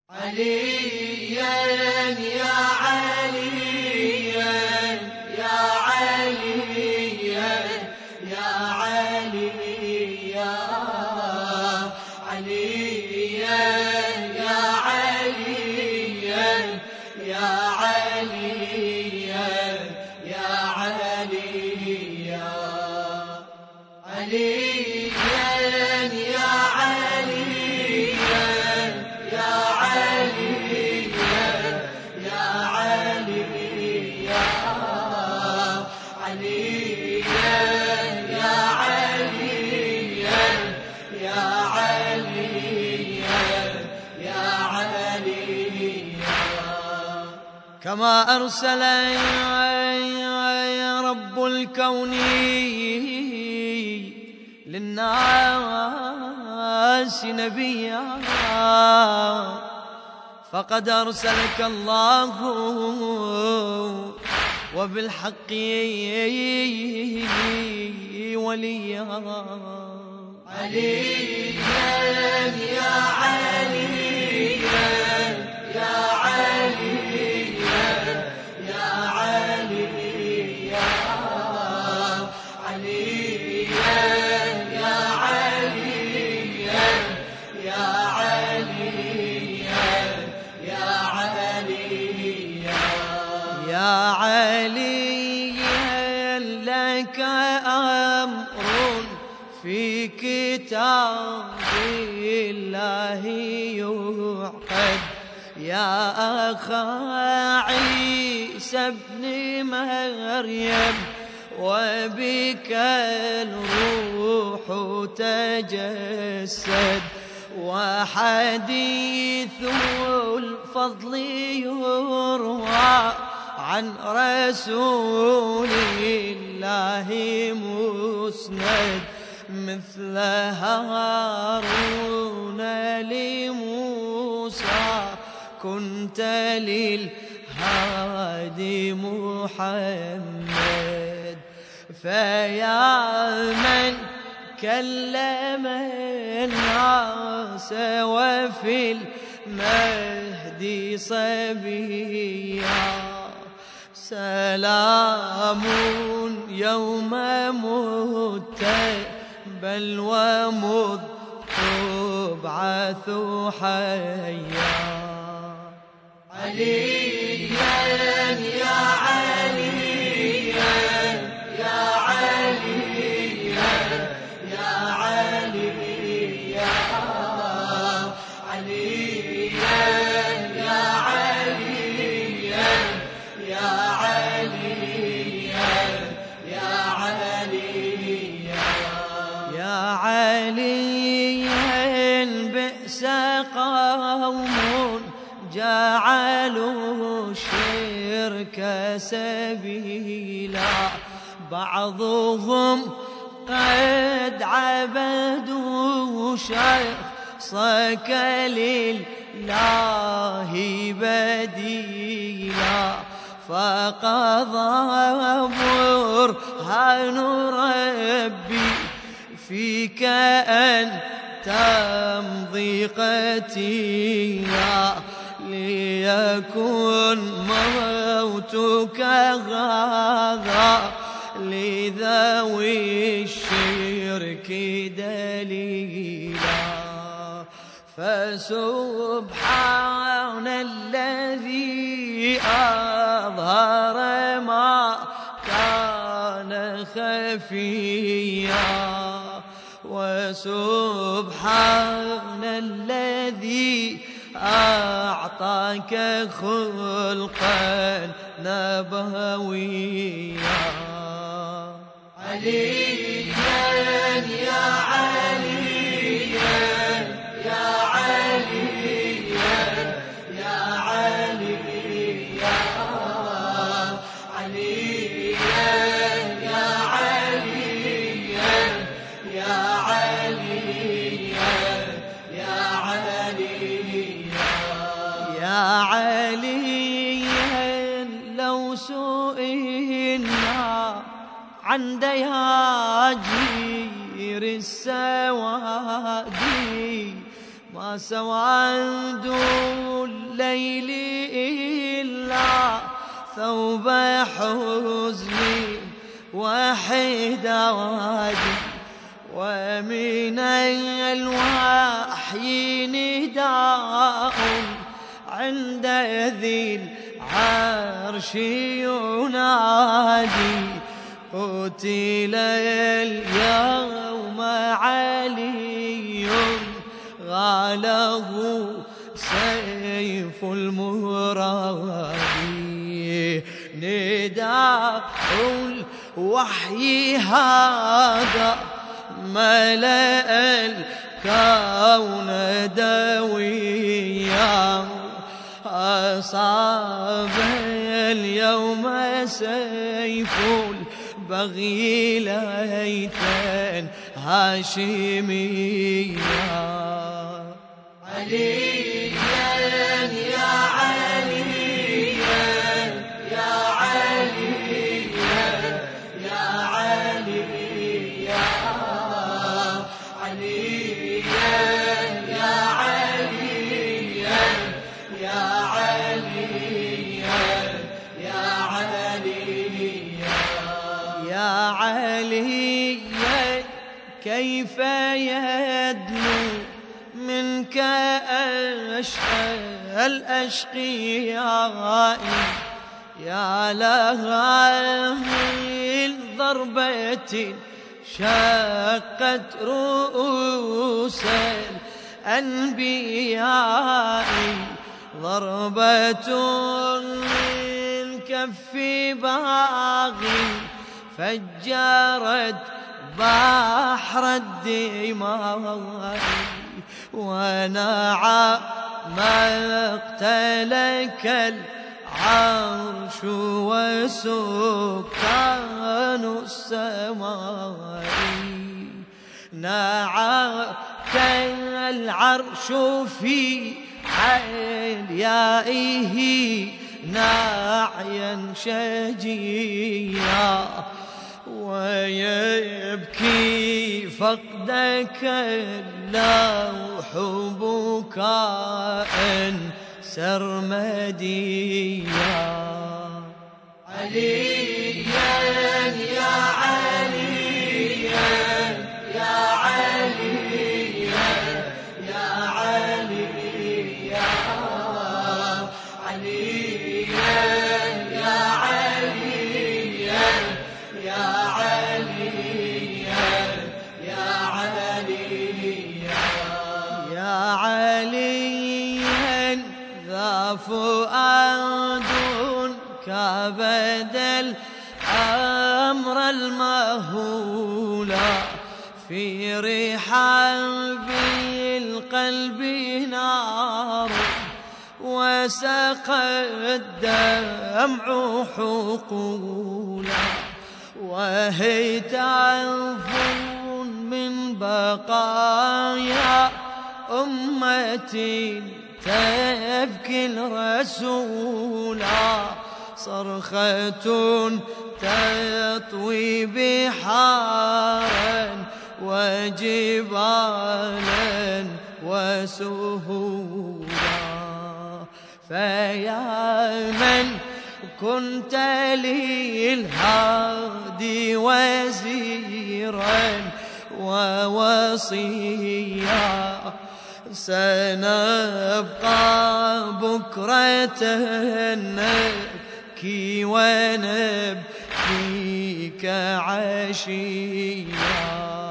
عليا يا عليا يا عليا يا عليا عليا يا عليا يا عليا يا عليا عليا يا عليا يا عليا يا عليا عليا يا عليا يا عليا يا عليا كما أرسل رب الكون للناس نبيا فقد أرسلك الله وبالحق وليا عليا يا عليا يا عليا يا عليا عليا يا عليا يا عليا يا عليا يا عليا لك أمر في كتاب الله يعقد يا أخا عيسى ابن مريم وبك الروح تجسد وحديث الفضل يروى عن رسول الله مسند مثل هارون لموسى كنت للهادي محمد فيا من كلم الناس وفي المهد صبيا سلام يوم مت بل ومذ تبعث حيا عليا يا عليا يا عليا يا عليا عليا يا عليا يا عليا يا عليا يا عليا بئس قوم جعلوا الشرك سبيلا بعضهم قد عبدوا شخصك لله بديلا فقضى برهان ربي فيك أن تمضي قتيلا ليكن موتك هذا لذوي الشرك دليلا فسبحان الذي أظهر ما كان خفيا وسبحان الذي أعطاك خلقا نبويا عليا يا عليا يا عليا يا عليا عليا يا عليا يا عليا يا عليا يا عليا لو سئلنا عن دياجير السوادي ما ما سواد الليل إلا ثوب حزني وحدادي، ومن الوحي نداء عند ذي العرش ينادي، قتل اليوم علي غاله سيف المرادي. نداء الوحي هذا ملأ الكون دويا، أصاب اليوم سيف البغي ليثا هاشميا. عليا يا عليا يا عليا يا عليا عليا يا عليا يا عليا يا عليا يا عليا كيف يدنو منك أشقى الأشقياء، يا لها من ضربة شقت رؤوس الأنبياء، ضربة من كف باغي فجرت بحر الدماء، ونعى مقتلك العرش وسكان السماء، نعاك العرش في عليائه نعيا شجيا، ويبكي فقدك اللوح بكاء سرمديا. عليا يا عليا يا عليا يا عليا عليا يا عليا يا عليا يا عليا يا عليا ذا فؤاد كبد الأمر المهولا، في رحاب القلب نار وسقى الدمع حقولا، وهتاف من بقايا أمتي تبكي الرسولا، صرخة تطوي بحارا وجبالا وسهولا، فيا من كنت للهادي وزيرا ووصيا، سنبقى بكرة نبكي ونبكيك عشيا.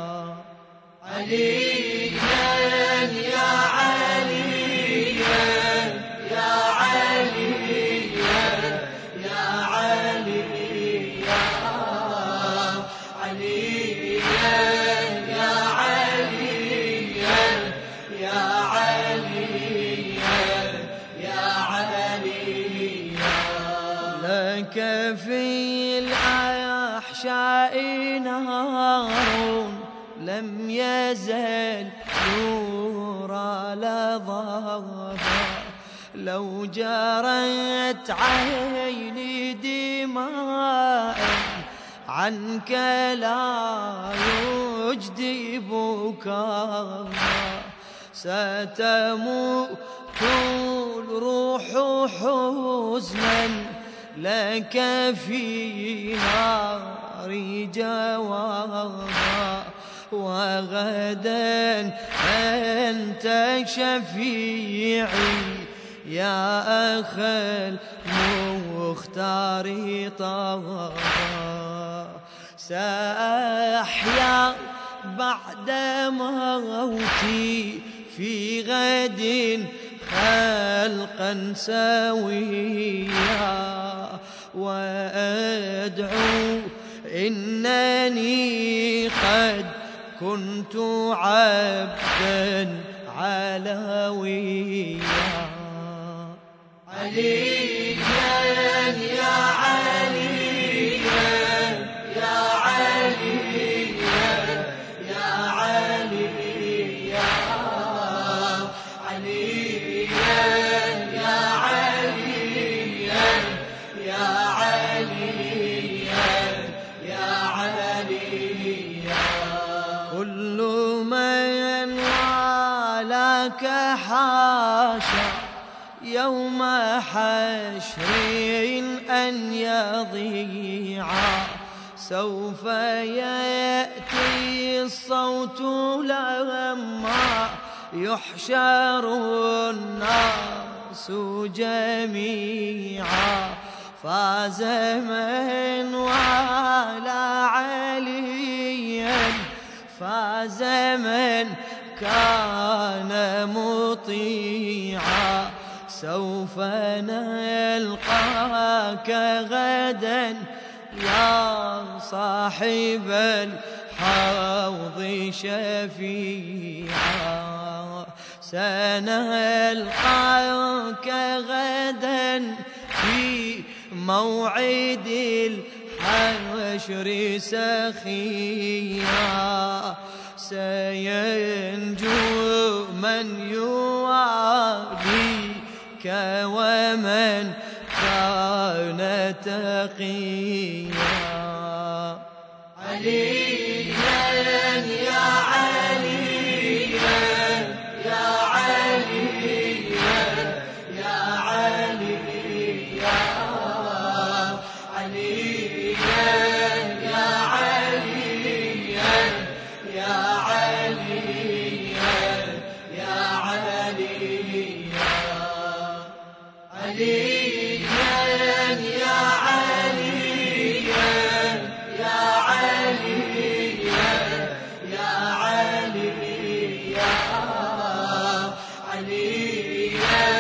عليا يا عليا يا عليا يا عليا عليا يا عليا يا عليا يا عليا، لك في الأحشاء نار لم يزل يرى لظاها، لو جرت عيني دماء عنك لا يجدي بكاها، ستموت الروح حزنا لك في نار جوابا، وغدا أنت شفيعي يا أخا المختار طه. سأحيا بعد موتي في غد خلقا سويا، وأدعو إنني قد كنت عبدا علويا. عليا يا عليا يا عليا يا عليا عليا يا عليا يا عليا يا عليا. كل من والاك حاشا يوم حشر أن يضيع، سوف يأتي الصوت لما يحشر الناس جميعا. فاز من والى عليا، فاز من كان مطيعا. سوف نلقاك غدا يا صاحب الحوض شفيعا. سنلقاك غدا في موعد الحشر سخيا. سينجو من يواليك ومن كان تقيا. عليا يا عليا يا عليا يا عليا عليا يا عليا يا عليا يا عليا عليا يا عليا يا عليا يا عليا عليا